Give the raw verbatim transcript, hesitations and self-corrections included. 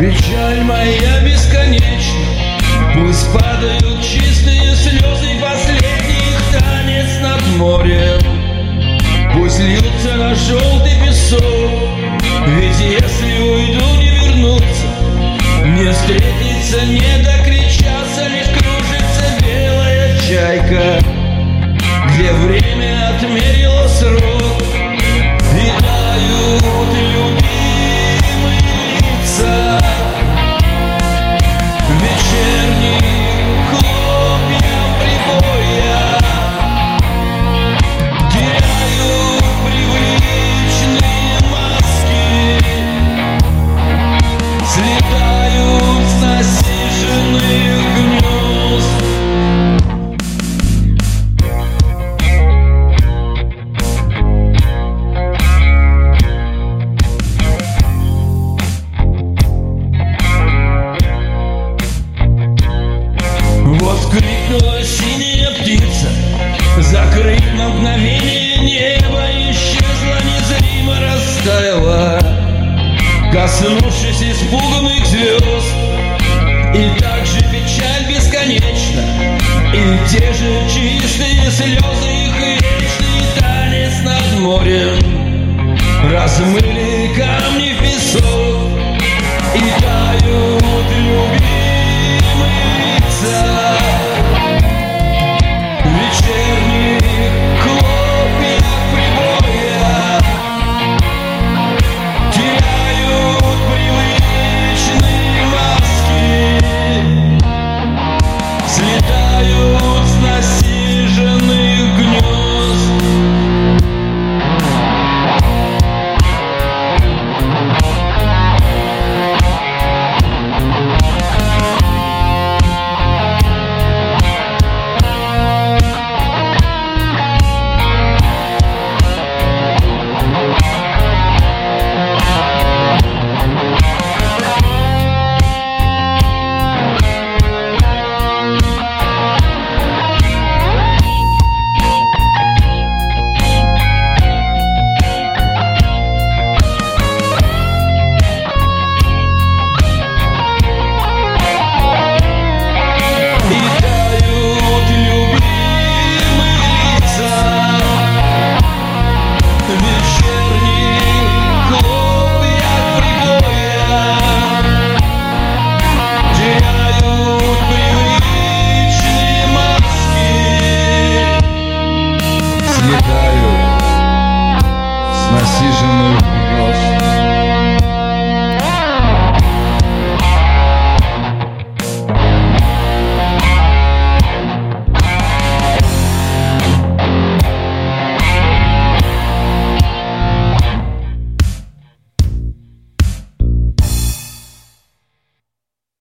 Печаль моя бесконечна, пусть падают чистые слезы, последний танец над морем. Пусть льются на желтый песок, ведь если уйду, не вернуться, не встретиться, не докричаться, лишь кружится белая чайка, где время отмерило срок, и тают любимые лица вечерним хлопьям прибоя, теряют привычные маски, слетают с насиженных гнезд. Вскрикнула синяя птица, закрыв на мгновение небо, исчезла, незримо растаяла, коснувшись испуганных звезд. И так же печаль бесконечна, и те же чистые слезы, их вечный танец над морем размыли камни